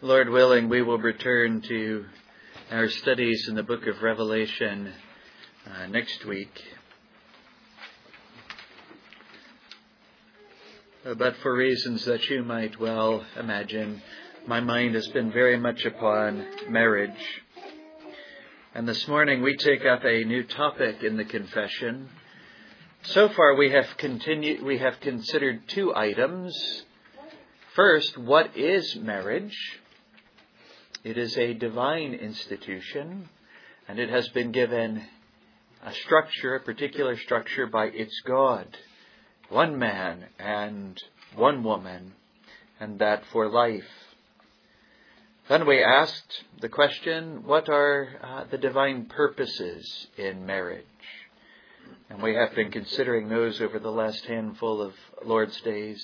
Lord willing, we will return to our studies in the book of Revelation next week. But for reasons that you might well imagine, my mind has been very much upon marriage. And this morning we take up a new topic in the confession. So far we have considered two items. First, what is marriage? It is a divine institution, and it has been given a particular structure by its God. One man and one woman, and that for life. Then we asked the question, what are the divine purposes in marriage? And we have been considering those over the last handful of Lord's days.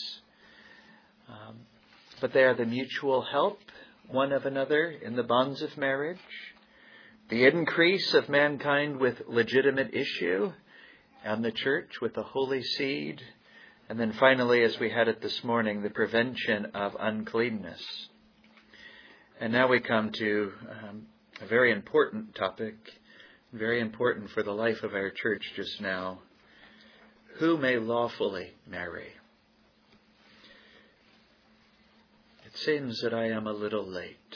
But they are the mutual help one of another in the bonds of marriage, the increase of mankind with legitimate issue, and the church with the holy seed, and then finally, as we had it this morning, the prevention of uncleanness. And now we come to a very important topic, very important for the life of our church just now. Who may lawfully marry? It seems that I am a little late.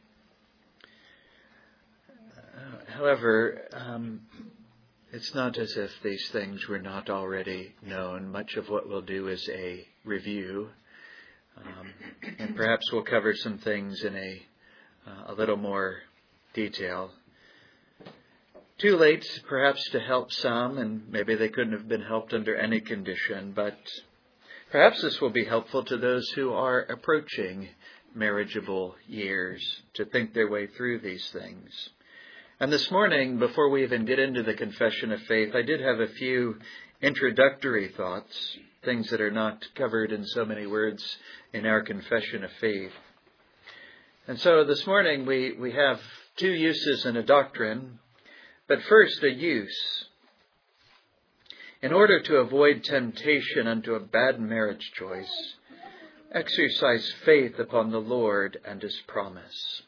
However, it's not as if these things were not already known. Much of what we'll do is a review. And perhaps we'll cover some things in a little more detail. Too late, perhaps, to help some, and maybe they couldn't have been helped under any condition, but perhaps this will be helpful to those who are approaching marriageable years to think their way through these things. And this morning, before we even get into the confession of faith, I did have a few introductory thoughts, things that are not covered in so many words in our confession of faith. And so this morning we have two uses in a doctrine, but first a use. In order to avoid temptation unto a bad marriage choice, exercise faith upon the Lord and His promise.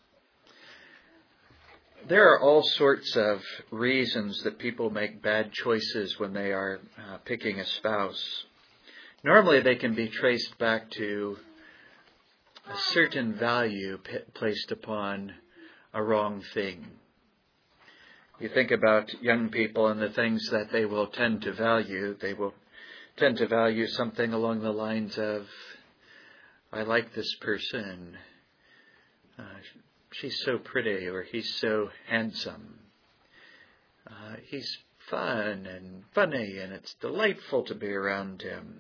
There are all sorts of reasons that people make bad choices when they are picking a spouse. Normally they can be traced back to a certain value placed upon a wrong thing. You think about young people and the things that they will tend to value. They will tend to value something along the lines of, I like this person. She's so pretty, or he's so handsome. He's fun and funny, and it's delightful to be around him.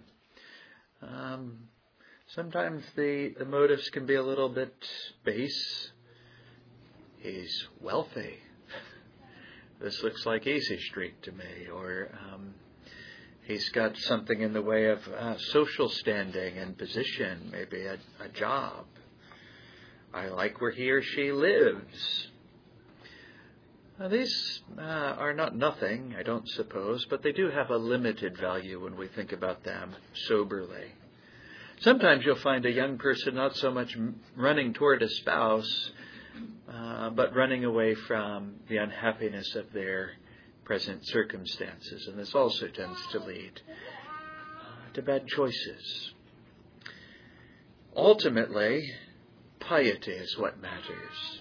Sometimes the motives can be a little bit base. He's wealthy. This looks like Easy Street to me. Or he's got something in the way of social standing and position, maybe a job. I like where he or she lives. Now, these are not nothing, I don't suppose, but they do have a limited value when we think about them soberly. Sometimes you'll find a young person not so much running toward a spouse, but running away from the unhappiness of their present circumstances. And this also tends to lead to bad choices. Ultimately, piety is what matters.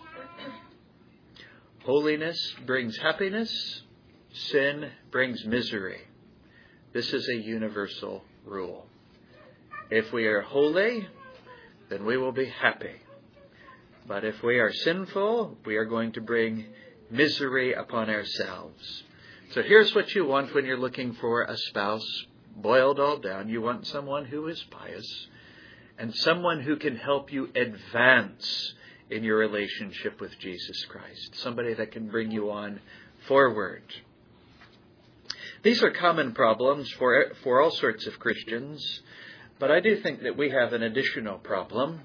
Holiness brings happiness. Sin brings misery. This is a universal rule. If we are holy, then we will be happy. But if we are sinful, we are going to bring misery upon ourselves. So here's what you want when you're looking for a spouse, boiled all down. You want someone who is pious and someone who can help you advance in your relationship with Jesus Christ. Somebody that can bring you on forward. These are common problems for all sorts of Christians, but I do think that we have an additional problem.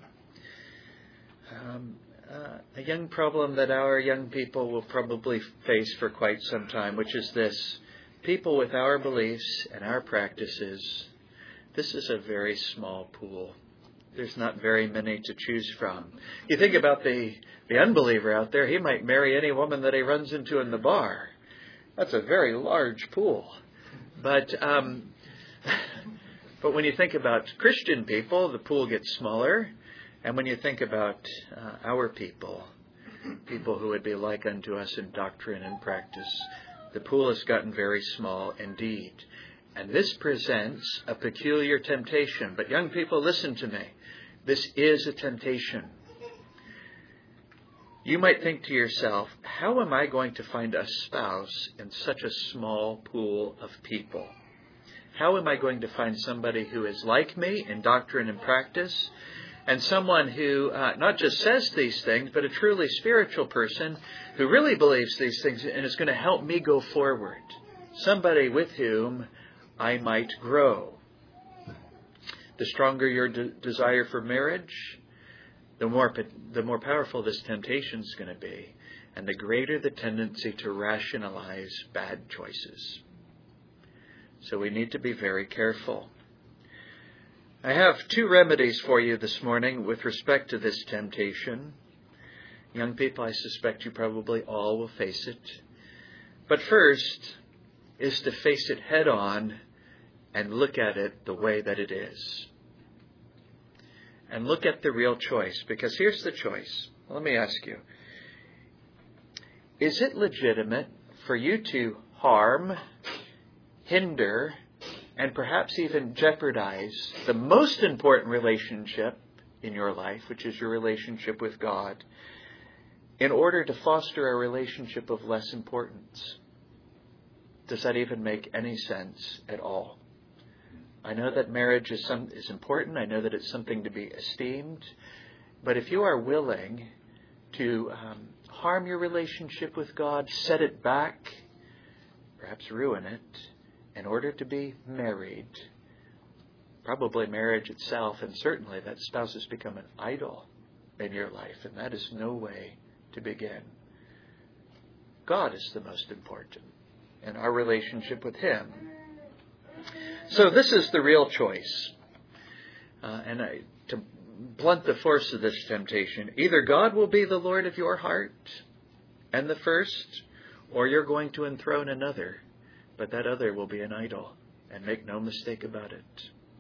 A young problem that our young people will probably face for quite some time, which is this. People with our beliefs and our practices, this is a very small pool. There's not very many to choose from. You think about the unbeliever out there, he might marry any woman that he runs into in the bar. That's a very large pool. But when you think about Christian people, the pool gets smaller. And when you think about our people who would be like unto us in doctrine and practice, the pool has gotten very small indeed. And this presents a peculiar temptation. But young people, listen to me. This is a temptation. You might think to yourself, how am I going to find a spouse in such a small pool of people? How am I going to find somebody who is like me in doctrine and practice, and someone who not just says these things, but a truly spiritual person who really believes these things and is going to help me go forward? Somebody with whom I might grow. The stronger your desire for marriage, the more powerful this temptation is going to be, and the greater the tendency to rationalize bad choices. So we need to be very careful. I have 2 remedies for you this morning with respect to this temptation. Young people, I suspect you probably all will face it. But first is to face it head on and look at it the way that it is. And look at the real choice, because here's the choice. Let me ask you, is it legitimate for you to harm, hinder, and perhaps even jeopardize the most important relationship in your life, which is your relationship with God, in order to foster a relationship of less importance? Does that even make any sense at all? I know that marriage is important. I know that it's something to be esteemed. But if you are willing to harm your relationship with God, set it back, perhaps ruin it, in order to be married, probably marriage itself, and certainly that spouse has become an idol in your life, and that is no way to begin. God is the most important, and our relationship with Him. So this is the real choice. To blunt the force of this temptation, either God will be the Lord of your heart and the first, or you're going to enthrone another. But that other will be an idol, and make no mistake about it.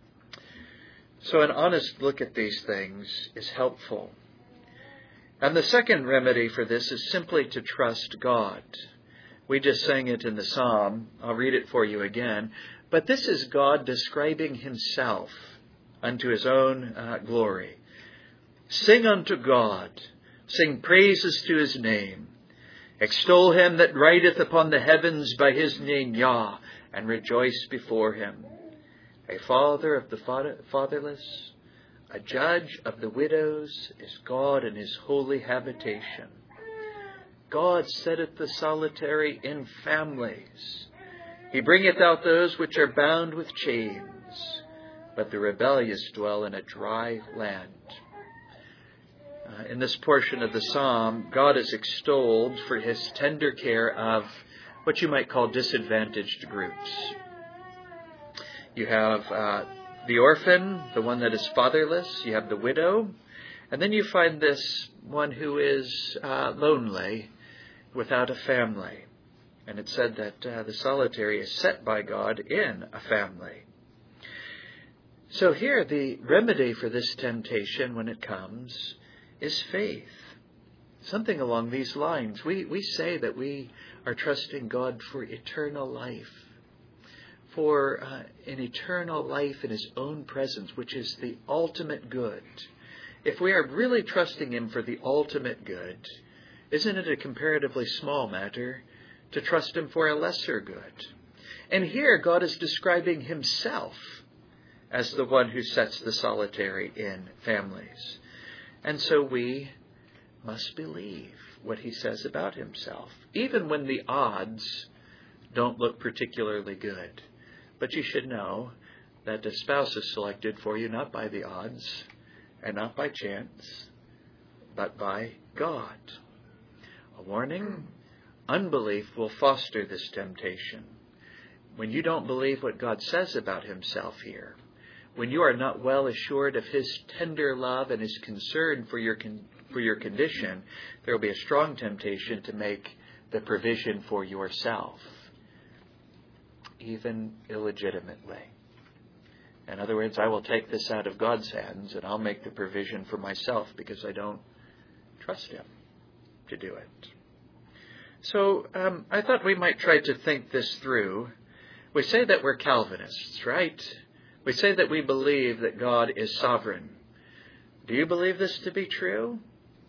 So an honest look at these things is helpful. And the second remedy for this is simply to trust God. We just sang it in the psalm. I'll read it for you again. But this is God describing Himself unto His own glory. Sing unto God. Sing praises to His name. Extol Him that rideth upon the heavens by His name, Yah, and rejoice before Him. A father of the fatherless, a judge of the widows, is God in His holy habitation. God setteth the solitary in families. He bringeth out those which are bound with chains, but the rebellious dwell in a dry land. In this portion of the psalm, God is extolled for His tender care of what you might call disadvantaged groups. You have the orphan, the one that is fatherless. You have the widow. And then you find this one who is lonely, without a family. And it's said that the solitary is set by God in a family. So here, the remedy for this temptation when it comes is faith. Something along these lines. We say that we are trusting God for eternal life. For an eternal life in His own presence, which is the ultimate good. If we are really trusting Him for the ultimate good, isn't it a comparatively small matter to trust Him for a lesser good? And here God is describing Himself as the one who sets the solitary in families. And so we must believe what He says about Himself, even when the odds don't look particularly good. But you should know that the spouse is selected for you not by the odds and not by chance, but by God. A warning: unbelief will foster this temptation. When you don't believe what God says about Himself here, when you are not well assured of his tender love and his concern for your condition, there will be a strong temptation to make the provision for yourself, even illegitimately. In other words, I will take this out of God's hands and I'll make the provision for myself because I don't trust him to do it. So I thought we might try to think this through. We say that we're Calvinists, right? We say that we believe that God is sovereign. Do you believe this to be true?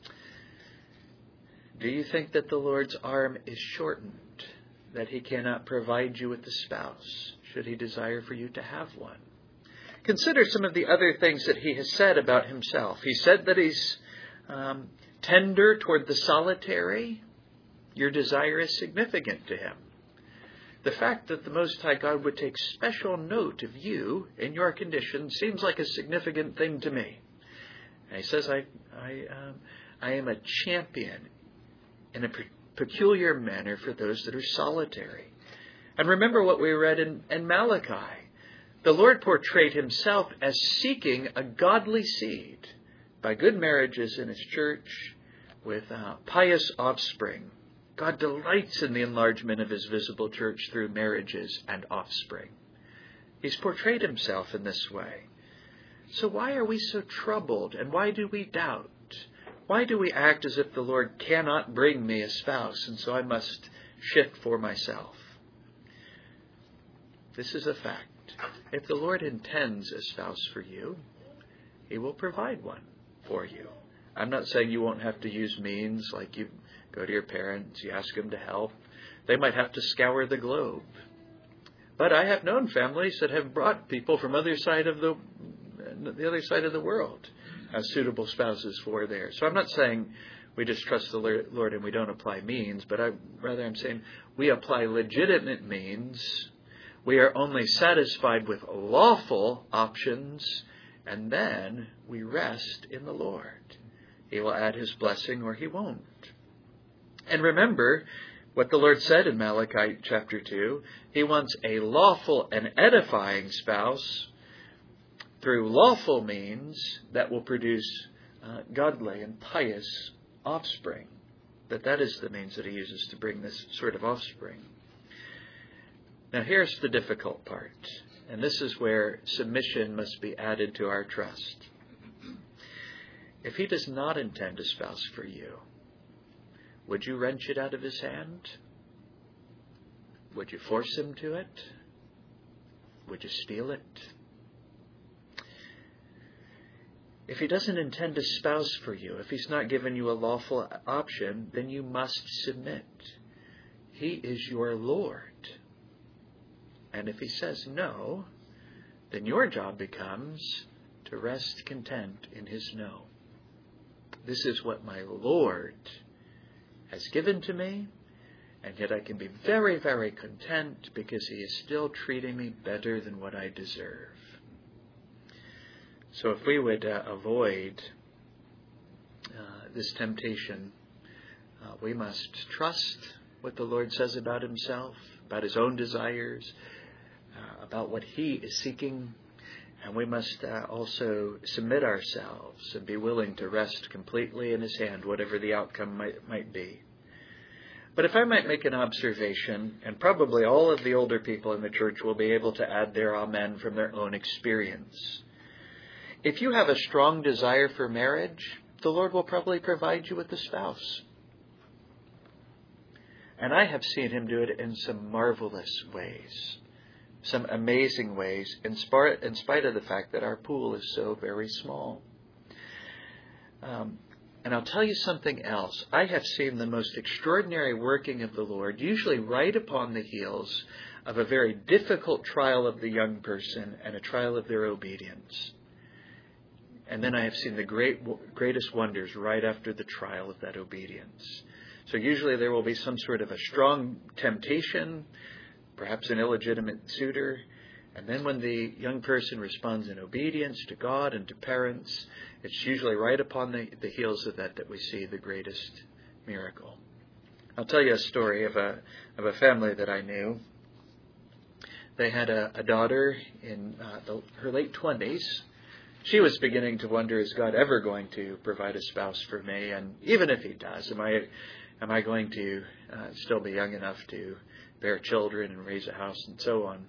Do you think that the Lord's arm is shortened, that he cannot provide you with a spouse, should he desire for you to have one? Consider some of the other things that he has said about himself. He said that he's tender toward the solitary. Your desire is significant to him. The fact that the Most High God would take special note of you in your condition seems like a significant thing to me. And he says, I am a champion in a peculiar manner for those that are solitary. And remember what we read in Malachi. The Lord portrayed himself as seeking a godly seed by good marriages in his church with pious offspring. God delights in the enlargement of his visible church through marriages and offspring. He's portrayed himself in this way. So why are we so troubled, and why do we doubt? Why do we act as if the Lord cannot bring me a spouse, and so I must shift for myself? This is a fact. If the Lord intends a spouse for you, he will provide one for you. I'm not saying you won't have to use means, like you go to your parents, you ask them to help. They might have to scour the globe. But I have known families that have brought people from the other side of the world as suitable spouses for theirs. So I'm not saying we just trust the Lord and we don't apply means, but I'm saying we apply legitimate means. We are only satisfied with lawful options, and then we rest in the Lord. He will add his blessing or he won't. And remember what the Lord said in Malachi chapter 2. He wants a lawful and edifying spouse through lawful means that will produce godly and pious offspring. That is the means that he uses to bring this sort of offspring. Now here's the difficult part, and this is where submission must be added to our trust. If he does not intend a spouse for you, would you wrench it out of his hand? Would you force him to it? Would you steal it? If he doesn't intend a spouse for you, if he's not given you a lawful option, then you must submit. He is your Lord. And if he says no, then your job becomes to rest content in his no. This is what my Lord has given to me, and yet I can be very, very content because he is still treating me better than what I deserve. So if we would avoid this temptation, we must trust what the Lord says about himself, about his own desires, about what he is seeking, and we must also submit ourselves and be willing to rest completely in his hand, whatever the outcome might be. But if I might make an observation, and probably all of the older people in the church will be able to add their amen from their own experience. If you have a strong desire for marriage, the Lord will probably provide you with a spouse. And I have seen him do it in some marvelous ways, some amazing ways, in spite of the fact that our pool is so very small. And I'll tell you something else. I have seen the most extraordinary working of the Lord, usually right upon the heels of a very difficult trial of the young person and a trial of their obedience. And then I have seen the greatest wonders right after the trial of that obedience. So usually there will be some sort of a strong temptation, perhaps an illegitimate suitor. And then when the young person responds in obedience to God and to parents, it's usually right upon the heels of that we see the greatest miracle. I'll tell you a story of a family that I knew. they had a daughter in her late 20s. She was beginning to wonder, is God ever going to provide a spouse for me? And even if he does, am I going to still be young enough to bear children and raise a house and so on?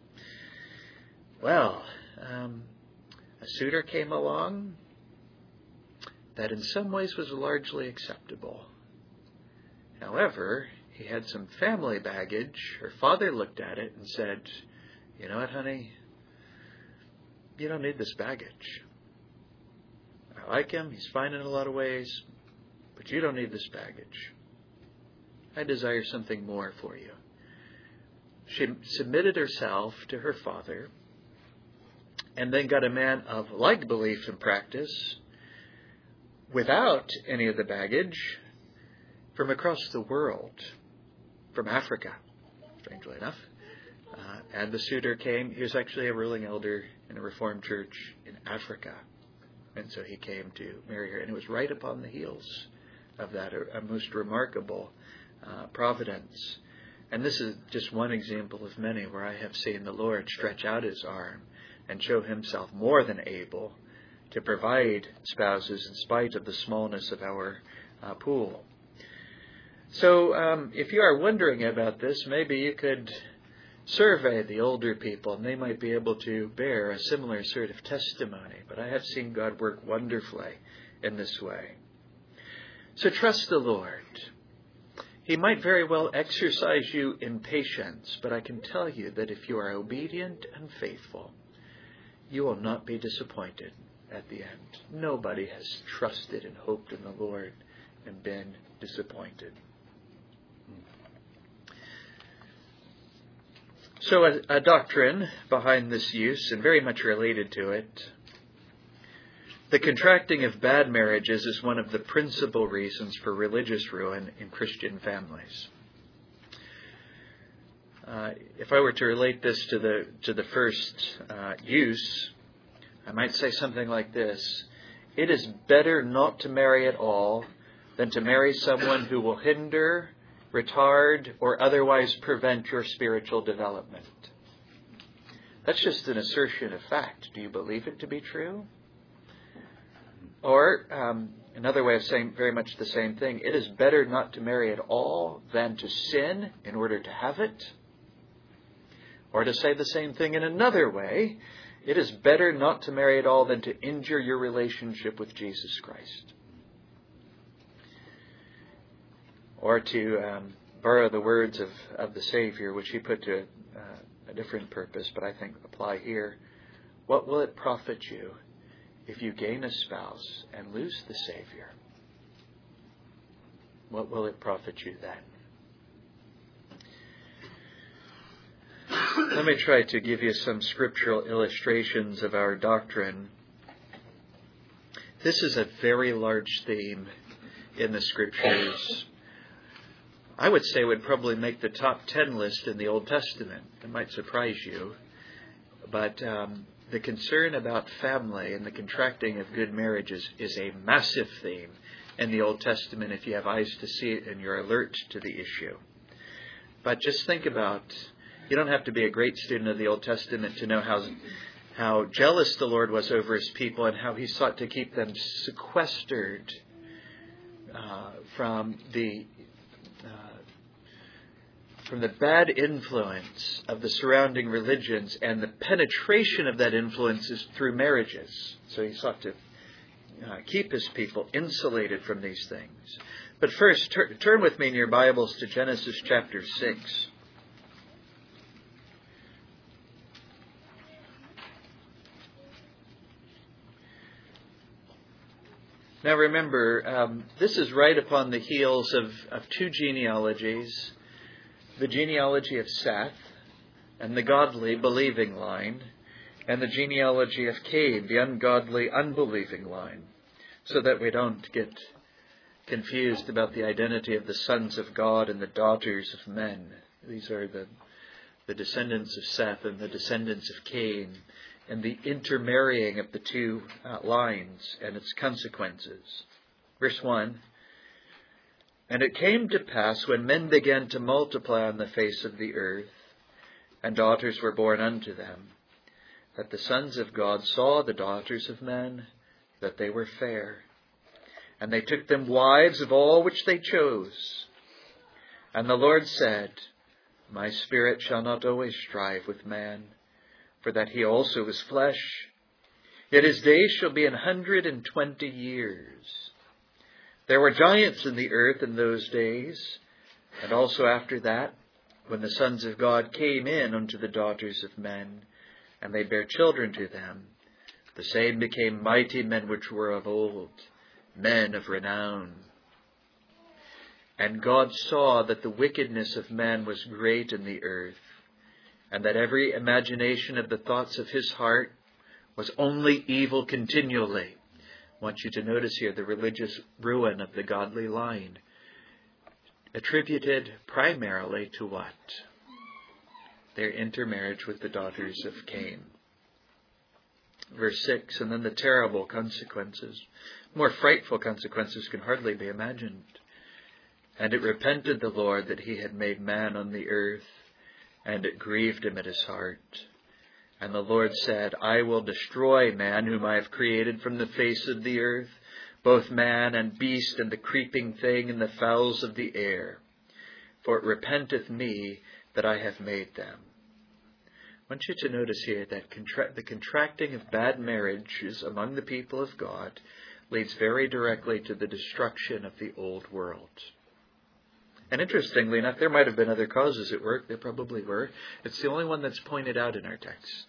Well, a suitor came along that in some ways was largely acceptable. However, he had some family baggage. Her father looked at it and said, "You know what, honey? You don't need this baggage. I like him. He's fine in a lot of ways. But you don't need this baggage. I desire something more for you." She submitted herself to her father and then got a man of like belief and practice without any of the baggage from across the world, from Africa, strangely enough. And the suitor came. He was actually a ruling elder in a Reformed church in Africa. And so he came to marry her. And it was right upon the heels of that, a most remarkable providence. And this is just one example of many where I have seen the Lord stretch out his arm and show himself more than able to provide spouses in spite of the smallness of our pool. So if you are wondering about this, maybe you could survey the older people, and they might be able to bear a similar sort of testimony. But I have seen God work wonderfully in this way. So trust the Lord. He might very well exercise you in patience, but I can tell you that if you are obedient and faithful, you will not be disappointed at the end. Nobody has trusted and hoped in the Lord and been disappointed. So a doctrine behind this use, and very much related to it, the contracting of bad marriages is one of the principal reasons for religious ruin in Christian families. If I were to relate this to the first use, I might say something like this: it is better not to marry at all than to marry someone who will hinder, retard, or otherwise prevent your spiritual development. That's just an assertion of fact. Do you believe it to be true? Or another way of saying very much the same thing: it is better not to marry at all than to sin in order to have it. Or to say the same thing in another way, it is better not to marry at all than to injure your relationship with Jesus Christ. Or to borrow the words of the Savior, which he put to a different purpose, but I think apply here: what will it profit you if you gain a spouse and lose the Savior? What will it profit you then? Let me try to give you some scriptural illustrations of our doctrine. This is a very large theme in the Scriptures. I would say would probably make the top 10 list in the Old Testament. It might surprise you. But the concern about family and the contracting of good marriages is a massive theme in the Old Testament if you have eyes to see it and you're alert to the issue. But just think about, you don't have to be a great student of the Old Testament to know how jealous the Lord was over his people and how he sought to keep them sequestered from the bad influence of the surrounding religions, and the penetration of that influence is through marriages. So he sought to keep his people insulated from these things. But first, turn with me in your Bibles to Genesis chapter 6. Now remember, this is right upon the heels of two genealogies: the genealogy of Seth and the godly believing line, and the genealogy of Cain, the ungodly unbelieving line, so that we don't get confused about the identity of the sons of God and the daughters of men. These are the descendants of Seth and the descendants of Cain, and the intermarrying of the two lines and its consequences. Verse 1, "And it came to pass, when men began to multiply on the face of the earth, and daughters were born unto them, that the sons of God saw the daughters of men, that they were fair. And they took them wives of all which they chose. And the Lord said, My spirit shall not always strive with man, for that he also is flesh. Yet his days shall be 120 years. There were giants in the earth in those days, and also after that, when the sons of God came in unto the daughters of men, and they bare children to them, the same became mighty men which were of old, men of renown. And God saw that the wickedness of man was great in the earth, and that every imagination of the thoughts of his heart was only evil continually. I want you to notice here the religious ruin of the godly line, attributed primarily to what? Their intermarriage with the daughters of Cain. Verse 6, and then the terrible consequences. More frightful consequences can hardly be imagined. And it repented the Lord that he had made man on the earth, and it grieved him at his heart. And the Lord said, I will destroy man whom I have created from the face of the earth, both man and beast and the creeping thing and the fowls of the air. For it repenteth me that I have made them. I want you to notice here that the contracting of bad marriages among the people of God leads very directly to the destruction of the old world. And interestingly enough, there might have been other causes at work. There probably were. It's the only one that's pointed out in our text.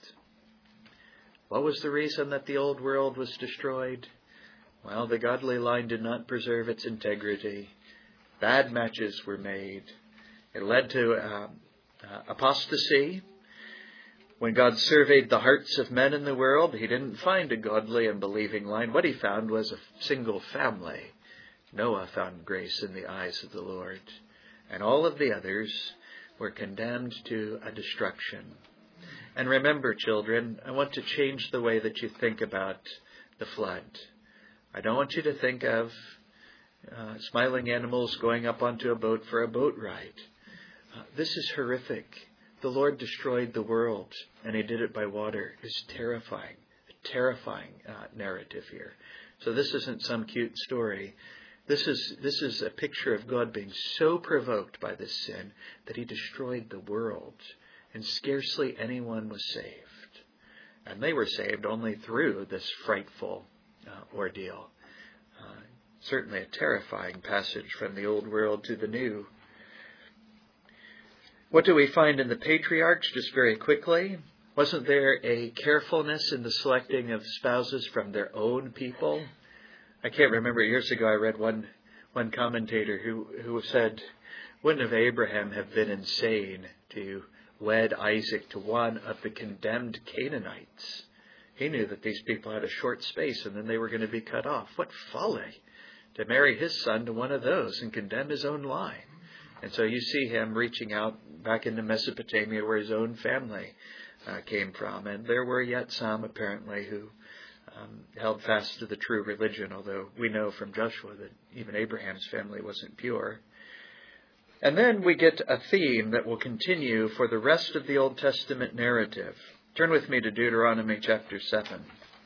What was the reason that the old world was destroyed? Well, the godly line did not preserve its integrity. Bad matches were made. It led to apostasy. When God surveyed the hearts of men in the world, he didn't find a godly and believing line. What he found was a single family. Noah found grace in the eyes of the Lord. And all of the others were condemned to a destruction. And remember, children, I want to change the way that you think about the flood. I don't want you to think of smiling animals going up onto a boat for a boat ride. This is horrific. The Lord destroyed the world, and he did it by water. It's terrifying, a terrifying narrative here. So this isn't some cute story. This is a picture of God being so provoked by this sin that he destroyed the world, and scarcely anyone was saved. And they were saved only through this frightful ordeal. Certainly a terrifying passage from the old world to the new. What do we find in the patriarchs, just very quickly? Wasn't there a carefulness in the selecting of spouses from their own people? I can't remember, years ago I read one commentator who said, wouldn't Abraham have been insane to wed Isaac to one of the condemned Canaanites? He knew that these people had a short space and then they were going to be cut off. What folly to marry his son to one of those and condemn his own line. And so you see him reaching out back into Mesopotamia where his own family came from. And there were yet some apparently who held fast to the true religion, although we know from Joshua that even Abraham's family wasn't pure. And then we get a theme that will continue for the rest of the Old Testament narrative. Turn with me to Deuteronomy chapter 7.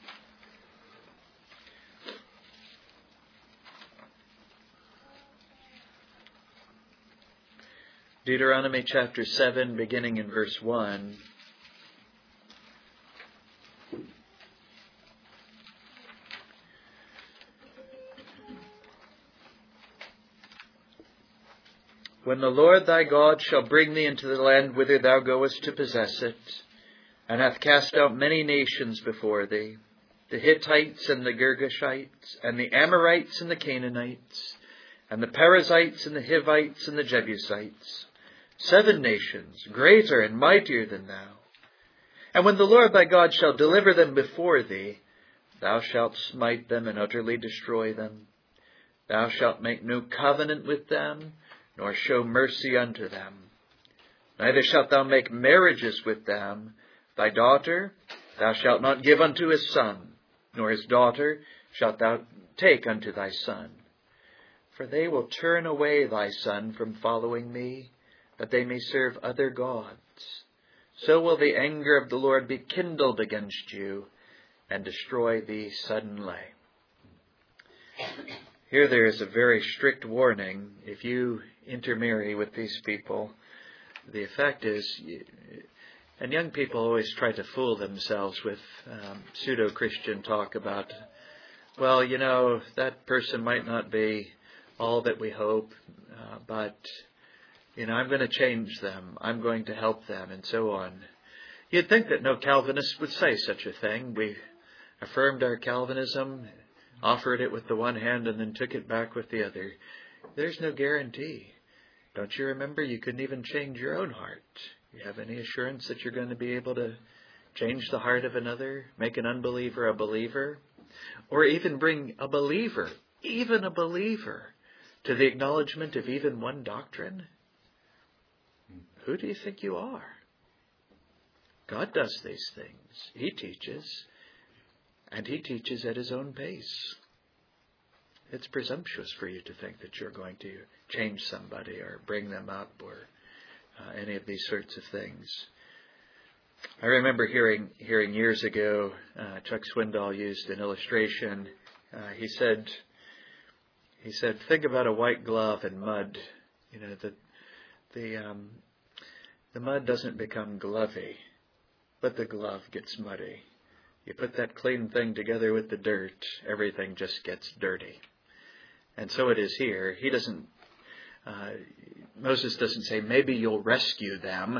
Deuteronomy chapter 7, beginning in verse 1. When the Lord thy God shall bring thee into the land whither thou goest to possess it, and hath cast out many nations before thee, the Hittites and the Girgashites, and the Amorites and the Canaanites, and the Perizzites and the Hivites and the Jebusites, 7 nations, greater and mightier than thou. And when the Lord thy God shall deliver them before thee, thou shalt smite them and utterly destroy them. Thou shalt make no covenant with them, nor show mercy unto them. Neither shalt thou make marriages with them. Thy daughter thou shalt not give unto his son, nor his daughter shalt thou take unto thy son. For they will turn away thy son from following me, that they may serve other gods. so will the anger of the Lord be kindled against you and destroy thee suddenly. Here there is a very strict warning. If you intermarry with these people, the effect is, and young people always try to fool themselves with pseudo-Christian talk about, well, that person might not be all that we hope, but, I'm going to change them. I'm going to help them, and so on. You'd think that no Calvinist would say such a thing. We affirmed our Calvinism, offered it with the one hand, and then took it back with the other. There's no guarantee. Don't you remember you couldn't even change your own heart? You have any assurance that you're going to be able to change the heart of another, make an unbeliever a believer, or even bring a believer, even a believer, to the acknowledgement of even one doctrine? Who do you think you are? God does these things. He teaches, and He teaches at His own pace. It's presumptuous for you to think that you're going to change somebody or bring them up or any of these sorts of things. I remember hearing years ago, Chuck Swindoll used an illustration. He said, think about a white glove and mud. The mud doesn't become glovey, but the glove gets muddy. You put that clean thing together with the dirt, everything just gets dirty. And so it is here. Moses doesn't say, maybe you'll rescue them.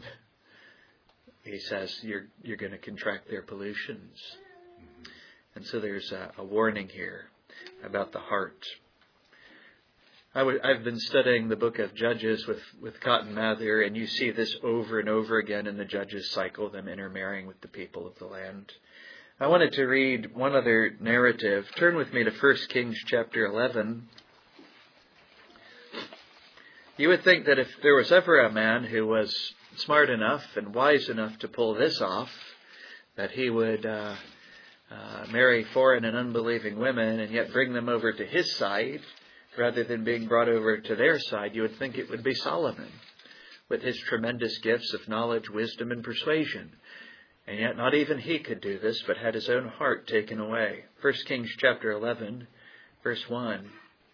He says, you're going to contract their pollutions. And so there's a warning here about the heart. I've been studying the book of Judges with Cotton Mather, and you see this over and over again in the Judges cycle, them intermarrying with the people of the land. I wanted to read one other narrative. Turn with me to 1 Kings chapter 11. You would think that if there was ever a man who was smart enough and wise enough to pull this off, that he would marry foreign and unbelieving women and yet bring them over to his side, rather than being brought over to their side, you would think it would be Solomon, with his tremendous gifts of knowledge, wisdom, and persuasion. And yet not even he could do this, but had his own heart taken away. 1 Kings chapter 11, verse 1.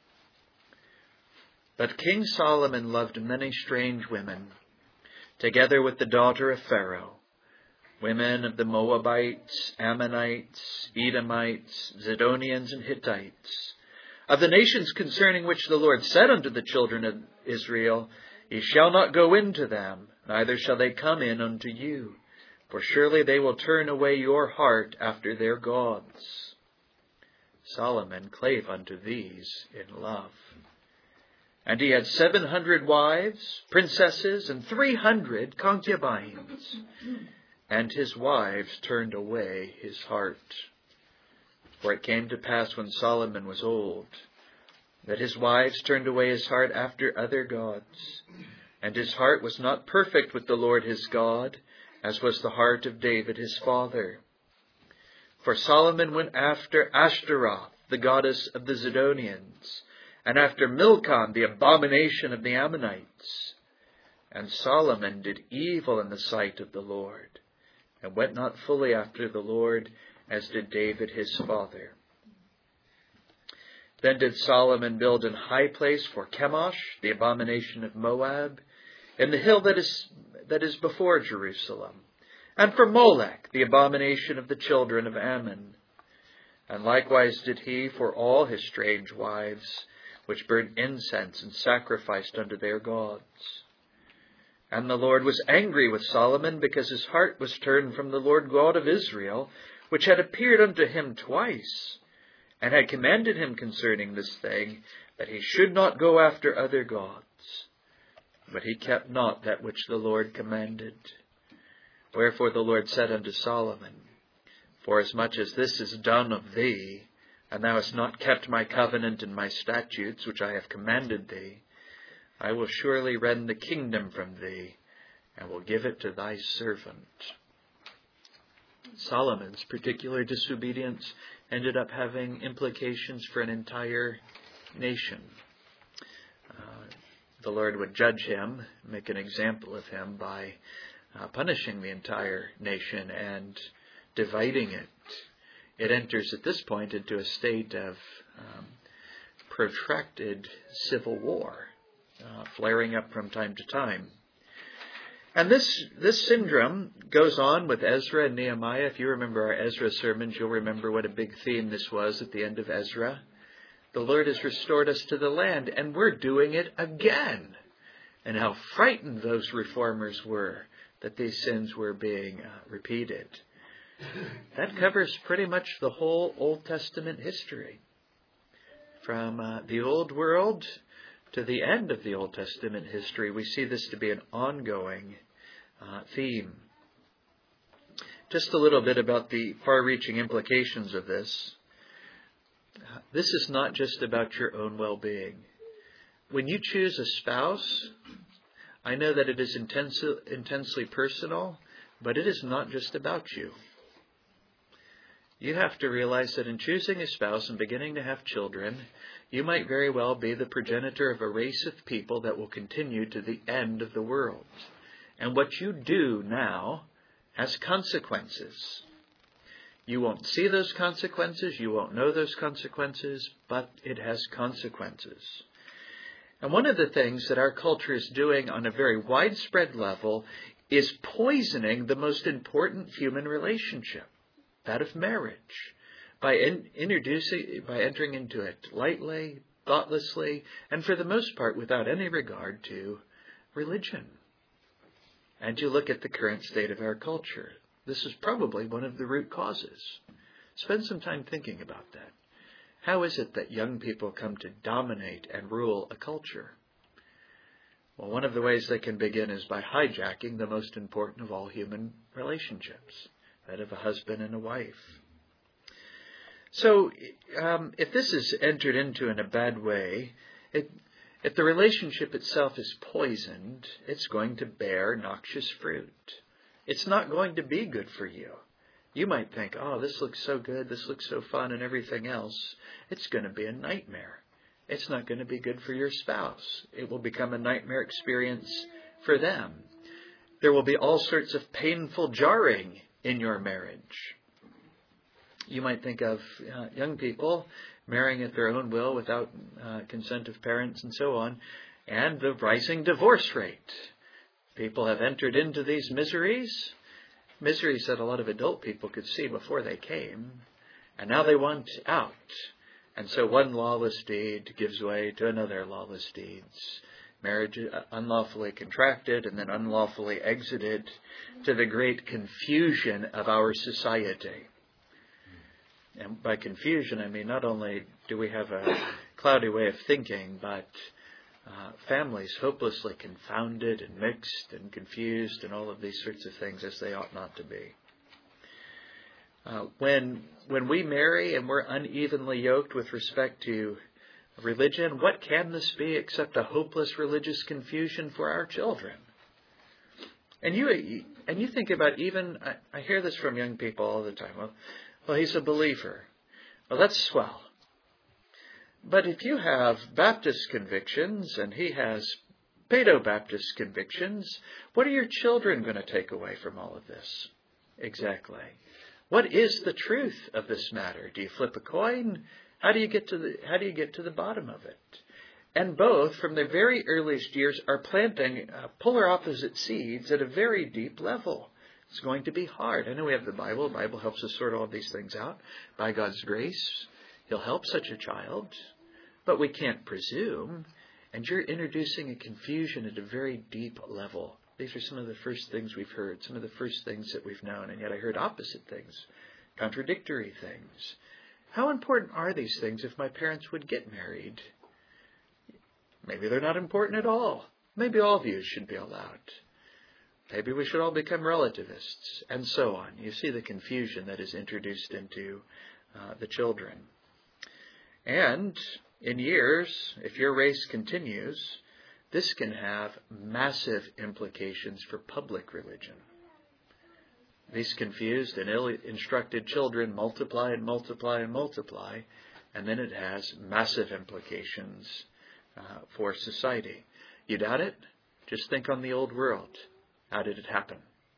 But King Solomon loved many strange women, together with the daughter of Pharaoh, women of the Moabites, Ammonites, Edomites, Zidonians, and Hittites, of the nations concerning which the Lord said unto the children of Israel, Ye shall not go into them, neither shall they come in unto you, for surely they will turn away your heart after their gods. Solomon clave unto these in love. And he had 700 wives, princesses, and 300 concubines. And his wives turned away his heart. For it came to pass when Solomon was old, that his wives turned away his heart after other gods. And his heart was not perfect with the Lord his God, as was the heart of David his father. For Solomon went after Ashtaroth, the goddess of the Zidonians, and after Milcom, the abomination of the Ammonites. And Solomon did evil in the sight of the Lord, and went not fully after the Lord, as did David his father. Then did Solomon build an high place for Chemosh, the abomination of Moab, in the hill that is before Jerusalem, and for Molech, the abomination of the children of Ammon. And likewise did he for all his strange wives, which burned incense and sacrificed unto their gods. And the Lord was angry with Solomon, because his heart was turned from the Lord God of Israel, which had appeared unto him twice, and had commanded him concerning this thing, that he should not go after other gods. But he kept not that which the Lord commanded. Wherefore the Lord said unto Solomon, Forasmuch as this is done of thee, and thou hast not kept my covenant and my statutes, which I have commanded thee, I will surely rend the kingdom from thee, and will give it to thy servant. Solomon's particular disobedience ended up having implications for an entire nation. The Lord would judge him, make an example of him by punishing the entire nation and dividing it. It enters at this point into a state of protracted civil war, flaring up from time to time. And this syndrome goes on with Ezra and Nehemiah. If you remember our Ezra sermons, you'll remember what a big theme this was at the end of Ezra. The Lord has restored us to the land, and we're doing it again. And how frightened those reformers were that these sins were being repeated. That covers pretty much the whole Old Testament history. From the Old World to the end of the Old Testament history, we see this to be an ongoing theme. Just a little bit about the far-reaching implications of this. This is not just about your own well-being. When you choose a spouse, I know that it is intensely personal, but it is not just about you. You have to realize that in choosing a spouse and beginning to have children, you might very well be the progenitor of a race of people that will continue to the end of the world. And what you do now has consequences. You won't see those consequences, you won't know those consequences, but it has consequences. And one of the things that our culture is doing on a very widespread level is poisoning the most important human relationship, that of marriage, by entering into it lightly, thoughtlessly, and for the most part without any regard to religion. And you look at the current state of our culture. This is probably one of the root causes. Spend some time thinking about that. How is it that young people come to dominate and rule a culture? Well, one of the ways they can begin is by hijacking the most important of all human relationships, that of a husband and a wife. So, if this is entered into in a bad way, if the relationship itself is poisoned, it's going to bear noxious fruit. It's not going to be good for you. You might think, oh, this looks so good, this looks so fun and everything else. It's going to be a nightmare. It's not going to be good for your spouse. It will become a nightmare experience for them. There will be all sorts of painful jarring in your marriage. You might think of young people marrying at their own will without consent of parents and so on, and the rising divorce rate. People have entered into these miseries that a lot of adult people could see before they came, and now they want out. And so one lawless deed gives way to another lawless deeds. Marriage unlawfully contracted and then unlawfully exited, to the great confusion of our society. And by confusion, I mean not only do we have a cloudy way of thinking, but families hopelessly confounded and mixed and confused and all of these sorts of things as they ought not to be. When we marry and we're unevenly yoked with respect to religion, what can this be except a hopeless religious confusion for our children? And you think about even, I hear this from young people all the time, well, he's a believer. Well, that's swell. But if you have Baptist convictions and he has Paedo-Baptist convictions, what are your children going to take away from all of this? Exactly. What is the truth of this matter? Do you flip a coin? How do you get to the bottom of it? And both, from their very earliest years, are planting polar opposite seeds at a very deep level. It's going to be hard. I know we have the Bible. The Bible helps us sort all of these things out. By God's grace, He'll help such a child. But we can't presume. And you're introducing a confusion at a very deep level. These are some of the first things we've heard, some of the first things that we've known. And yet I heard opposite things, contradictory things. How important are these things if my parents would get married? Maybe they're not important at all. Maybe all views should be allowed. Maybe we should all become relativists, and so on. You see the confusion that is introduced into the children. And in years, if your race continues, this can have massive implications for public religion. These confused and ill-instructed children multiply and multiply and multiply, and then it has massive implications for society. You doubt it? Just think on the old world. How did it happen?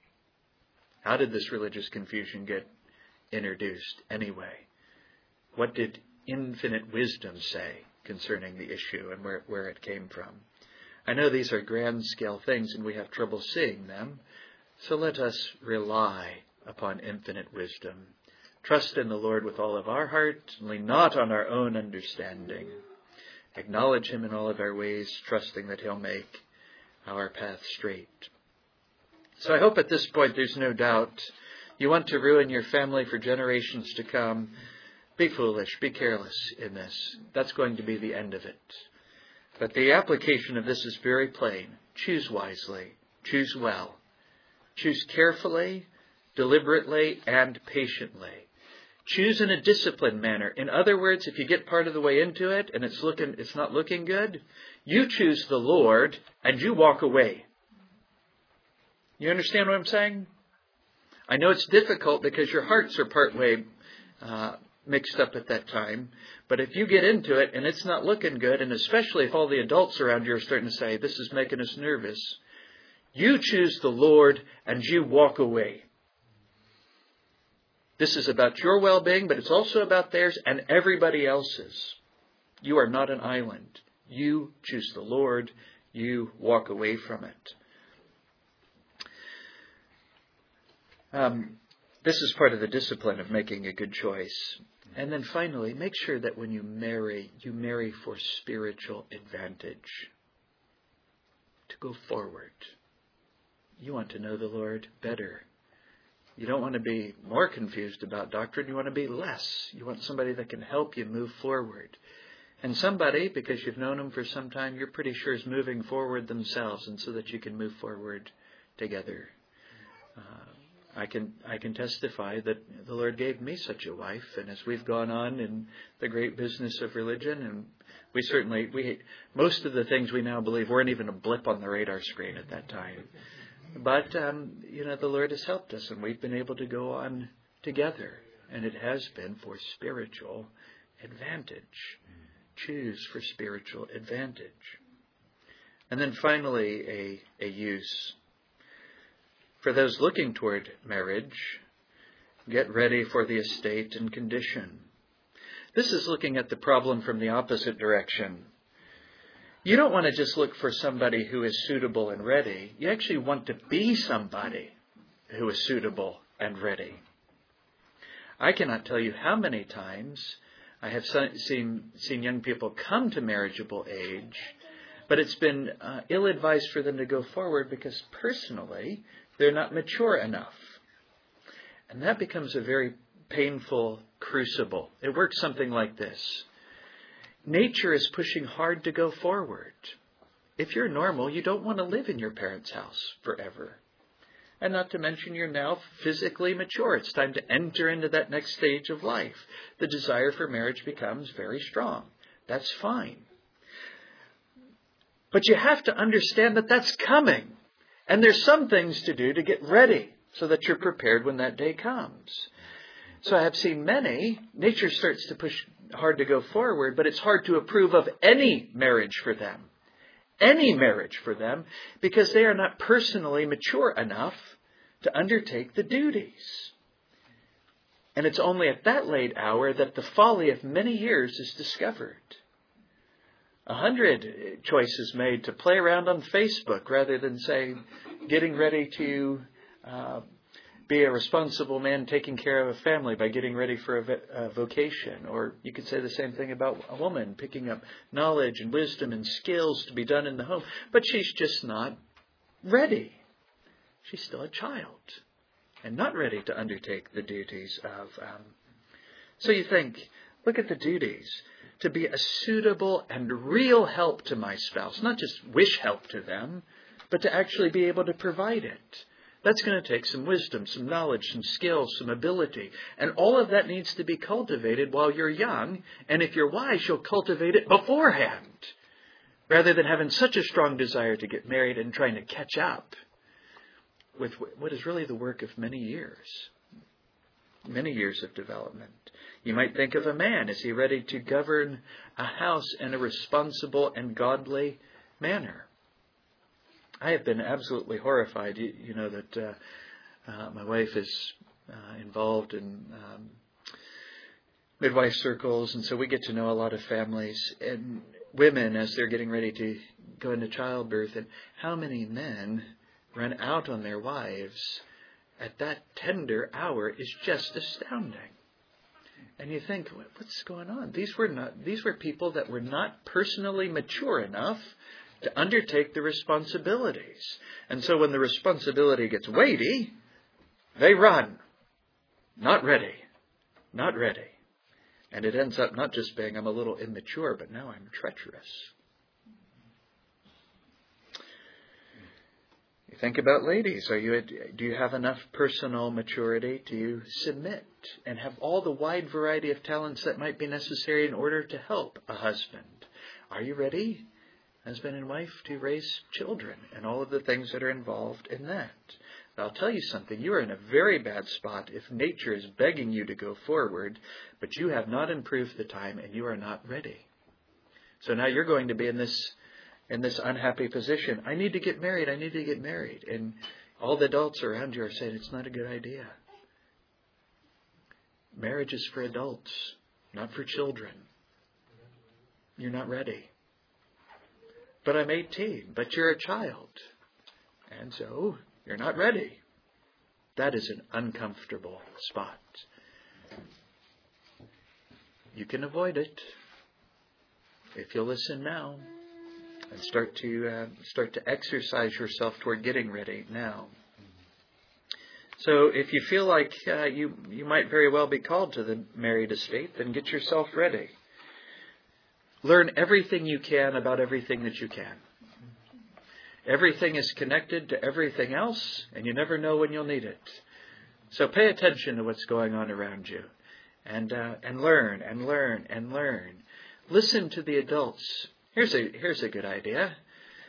How did this religious confusion get introduced anyway? What did infinite wisdom say concerning the issue and where it came from? I know these are grand scale things and we have trouble seeing them, so let us rely upon infinite wisdom. Trust in the Lord with all of our heart, and lean not on our own understanding. Acknowledge him in all of our ways, trusting that he'll make our path straight. So I hope at this point there's no doubt. You want to ruin your family for generations to come. Be foolish, be careless in this. That's going to be the end of it. But the application of this is very plain. Choose wisely. Choose well. Choose carefully, deliberately, and patiently. Choose in a disciplined manner. In other words, if you get part of the way into it and it's not looking good, you choose the Lord and you walk away. You understand what I'm saying? I know it's difficult because your hearts are partway mixed up at that time. But if you get into it and it's not looking good, and especially if all the adults around you are starting to say, this is making us nervous, you choose the Lord and you walk away. This is about your well-being, but it's also about theirs and everybody else's. You are not an island. You choose the Lord. You walk away from it. This is part of the discipline of making a good choice. And then finally, make sure that when you marry for spiritual advantage. To go forward. You want to know the Lord better. You don't want to be more confused about doctrine. You want to be less. You want somebody that can help you move forward. And somebody, because you've known them for some time, you're pretty sure is moving forward themselves, and so that you can move forward together. I can testify that the Lord gave me such a wife, and as we've gone on in the great business of religion, and we most of the things we now believe weren't even a blip on the radar screen at that time. But, the Lord has helped us, and we've been able to go on together. And it has been for spiritual advantage. Choose for spiritual advantage. And then finally, a use. For those looking toward marriage, get ready for the estate and condition. This is looking at the problem from the opposite direction. You don't want to just look for somebody who is suitable and ready. You actually want to be somebody who is suitable and ready. I cannot tell you how many times I have seen young people come to marriageable age, but it's been ill-advised for them to go forward because personally they're not mature enough. And that becomes a very painful crucible. It works something like this. Nature is pushing hard to go forward. If you're normal, you don't want to live in your parents' house forever. And not to mention you're now physically mature. It's time to enter into that next stage of life. The desire for marriage becomes very strong. That's fine. But you have to understand that that's coming. And there's some things to do to get ready so that you're prepared when that day comes. So I have seen many, nature starts to push hard to go forward, but it's hard to approve of any marriage for them. Any marriage for them, because they are not personally mature enough to undertake the duties. And it's only at that late hour that the folly of many years is discovered. 100 choices made to play around on Facebook rather than, say, getting ready to be a responsible man taking care of a family by getting ready for a vocation. Or you could say the same thing about a woman picking up knowledge and wisdom and skills to be done in the home. But she's just not ready. She's still a child and not ready to undertake the duties of... So you think, look at the duties. To be a suitable and real help to my spouse. Not just wish help to them, but to actually be able to provide it. That's going to take some wisdom, some knowledge, some skills, some ability. And all of that needs to be cultivated while you're young. And if you're wise, you'll cultivate it beforehand. Rather than having such a strong desire to get married and trying to catch up with what is really the work of many years. Many years of development. You might think of a man. Is he ready to govern a house in a responsible and godly manner? I have been absolutely horrified, that My wife is involved in midwife circles, and so we get to know a lot of families and women as they're getting ready to go into childbirth, and how many men run out on their wives at that tender hour is just astounding. And you think, what's going on? These were people that were not personally mature enough to undertake the responsibilities. And so when the responsibility gets weighty, they run. Not ready. Not ready. And it ends up not just being, I'm a little immature, but now I'm treacherous. You think about ladies. Do you have enough personal maturity? Do you submit and have all the wide variety of talents that might be necessary in order to help a husband? Are you ready, husband and wife, to raise children and all of the things that are involved in that? I'll tell you something, you are in a very bad spot if nature is begging you to go forward, but you have not improved the time and you are not ready. So now you're going to be in this unhappy position. I need to get married, I need to get married. And all the adults around you are saying it's not a good idea. Marriage is for adults, not for children. You're not ready. But I'm 18, but you're a child. And so you're not ready. That is an uncomfortable spot. You can avoid it if you'll listen now and start to exercise yourself toward getting ready now. So if you feel like you might very well be called to the married estate, then get yourself ready. Learn everything you can about everything that you can. Everything is connected to everything else, and you never know when you'll need it. So pay attention to what's going on around you, and learn and learn and learn. Listen to the adults. Here's a good idea.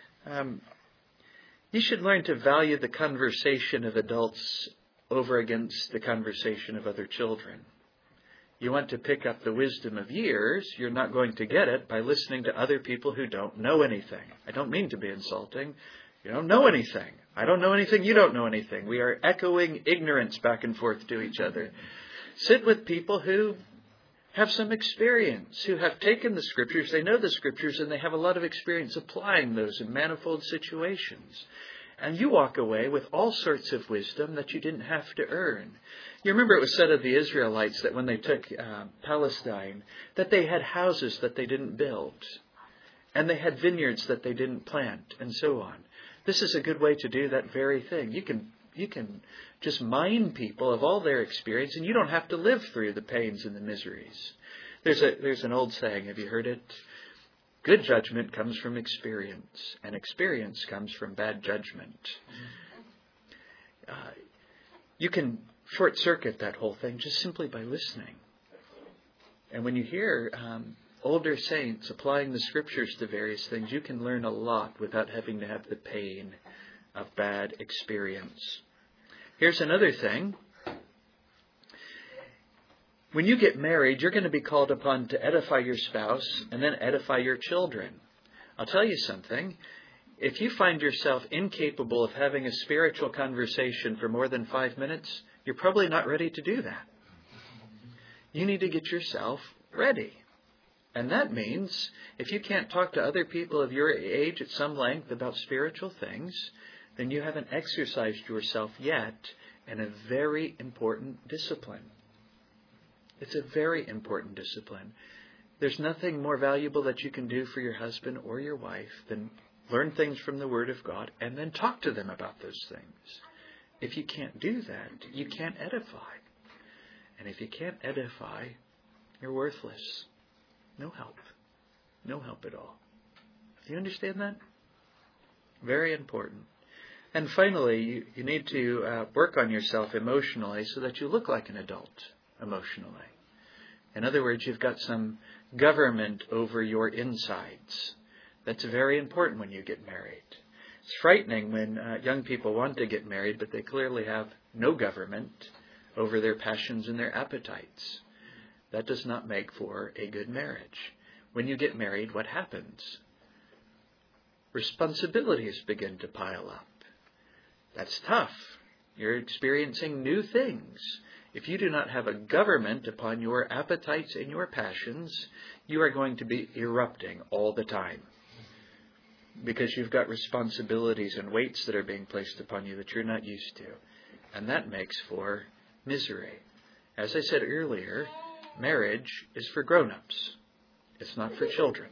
You should learn to value the conversation of adults over against the conversation of other children. You want to pick up the wisdom of years, you're not going to get it by listening to other people who don't know anything. I don't mean to be insulting. You don't know anything. I don't know anything. You don't know anything. We are echoing ignorance back and forth to each other. Sit with people who have some experience, who have taken the Scriptures, they know the Scriptures, and they have a lot of experience applying those in manifold situations. And you walk away with all sorts of wisdom that you didn't have to earn. You remember it was said of the Israelites that when they took Palestine, that they had houses that they didn't build. And they had vineyards that they didn't plant, and so on. This is a good way to do that very thing. You can just mine people of all their experience, and you don't have to live through the pains and the miseries. There's an old saying, have you heard it? Good judgment comes from experience, and experience comes from bad judgment. You can short-circuit that whole thing just simply by listening. And when you hear older saints applying the Scriptures to various things, you can learn a lot without having to have the pain of bad experience. Here's another thing. When you get married, you're going to be called upon to edify your spouse and then edify your children. I'll tell you something. If you find yourself incapable of having a spiritual conversation for more than 5 minutes, you're probably not ready to do that. You need to get yourself ready. And that means if you can't talk to other people of your age at some length about spiritual things, then you haven't exercised yourself yet in a very important discipline. It's a very important discipline. There's nothing more valuable that you can do for your husband or your wife than learn things from the Word of God and then talk to them about those things. If you can't do that, you can't edify. And if you can't edify, you're worthless. No help. No help at all. Do you understand that? Very important. And finally, you need to work on yourself emotionally so that you look like an adult emotionally. In other words, you've got some government over your insides. That's very important when you get married. It's frightening when young people want to get married, but they clearly have no government over their passions and their appetites. That does not make for a good marriage. When you get married, what happens? Responsibilities begin to pile up. That's tough. You're experiencing new things. If you do not have a government upon your appetites and your passions, you are going to be erupting all the time. Because you've got responsibilities and weights that are being placed upon you that you're not used to. And that makes for misery. As I said earlier, marriage is for grown-ups. It's not for children.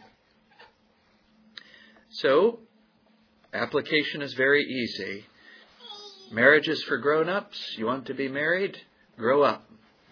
So, application is very easy. Marriage is for grown-ups. You want to be married? Grow up.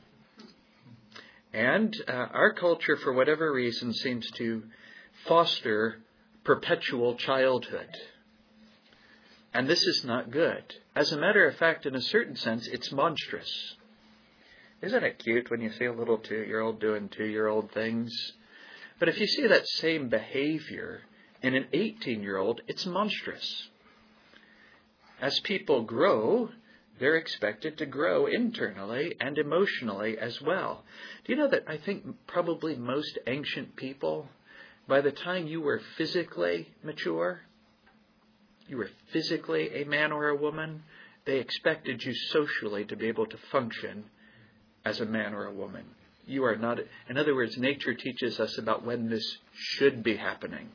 And our culture, for whatever reason, seems to foster perpetual childhood. And this is not good. As a matter of fact, in a certain sense, it's monstrous. Isn't it cute when you see a little 2-year-old doing 2-year-old things? But if you see that same behavior in an 18-year-old, it's monstrous. As people grow, they're expected to grow internally and emotionally as well. Do you know that I think probably most ancient people, by the time you were physically mature, you were physically a man or a woman, they expected you socially to be able to function as a man or a woman. You are not. In other words, nature teaches us about when this should be happening.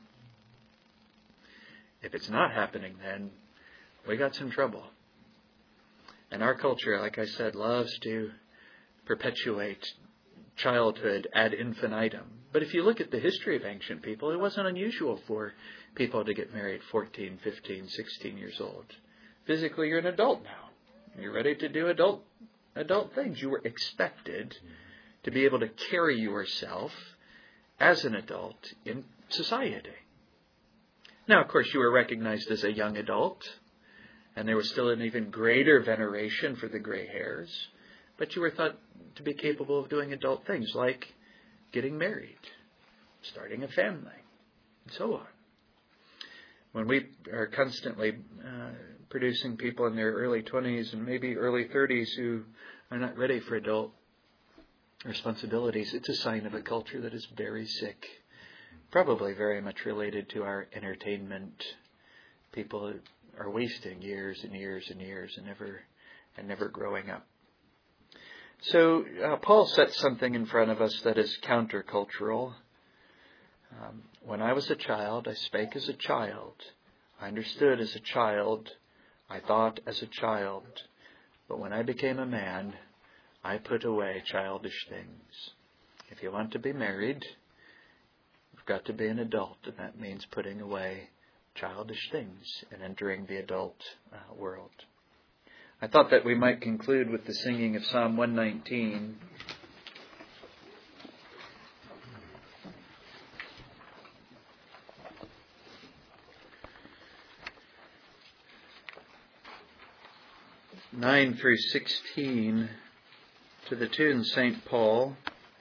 If it's not happening, then we got some trouble. And our culture, like I said, loves to perpetuate childhood ad infinitum. But if you look at the history of ancient people, it wasn't unusual for people to get married 14, 15, 16 years old. Physically, you're an adult now. You're ready to do adult things. You were expected to be able to carry yourself as an adult in society. Now, of course, you were recognized as a young adult, and there was still an even greater veneration for the gray hairs, but you were thought to be capable of doing adult things like getting married, starting a family, and so on. When we are constantly producing people in their early 20s and maybe early 30s who are not ready for adult responsibilities, it's a sign of a culture that is very sick. Probably very much related to our entertainment. People are wasting years and years and years and never growing up. So Paul sets something in front of us that is countercultural. When I was a child, I spake as a child. I understood as a child. I thought as a child. But when I became a man, I put away childish things. If you want to be married, you've got to be an adult, and that means putting away childish things and entering the adult world. I thought that we might conclude with the singing of Psalm 119. (9 through 16) to the tune St. Paul.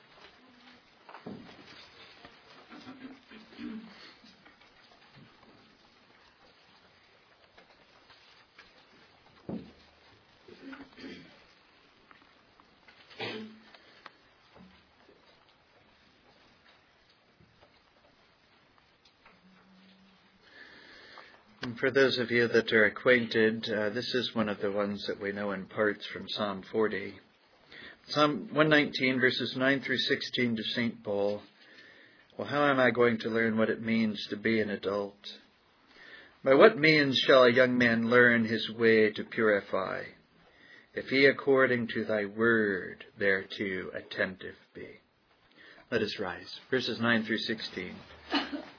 For those of you that are acquainted, this is one of the ones that we know in parts from Psalm 40. Psalm 119, verses 9 through 16 to St. Paul. Well, how am I going to learn what it means to be an adult? By what means shall a young man learn his way to purify, if he according to thy word thereto attentive be? Let us rise. Verses 9 through 16.